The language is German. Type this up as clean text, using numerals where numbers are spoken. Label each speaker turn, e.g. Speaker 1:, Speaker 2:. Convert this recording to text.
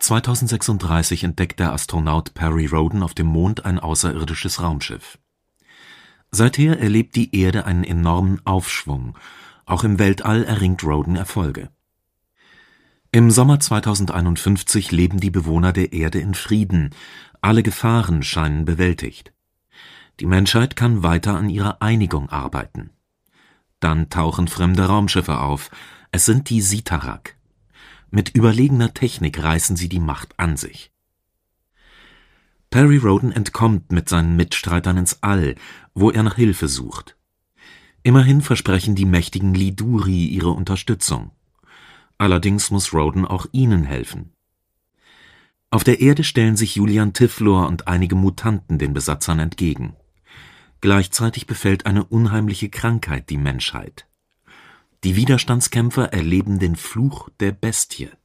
Speaker 1: 2036 entdeckt der Astronaut Perry Rhodan auf dem Mond ein außerirdisches Raumschiff. Seither erlebt die Erde einen enormen Aufschwung. Auch im Weltall erringt Rhodan Erfolge. Im Sommer 2051 leben die Bewohner der Erde in Frieden. Alle Gefahren scheinen bewältigt. Die Menschheit kann weiter an ihrer Einigung arbeiten. Dann tauchen fremde Raumschiffe auf. Es sind die Sitarak. Mit überlegener Technik reißen sie die Macht an sich. Perry Rhodan entkommt mit seinen Mitstreitern ins All, wo er nach Hilfe sucht. Immerhin versprechen die mächtigen Liduri ihre Unterstützung. Allerdings muss Rhodan auch ihnen helfen. Auf der Erde stellen sich Julian Tiflor und einige Mutanten den Besatzern entgegen. Gleichzeitig befällt eine unheimliche Krankheit die Menschheit. Die Widerstandskämpfer erleben den Fluch der Bestie.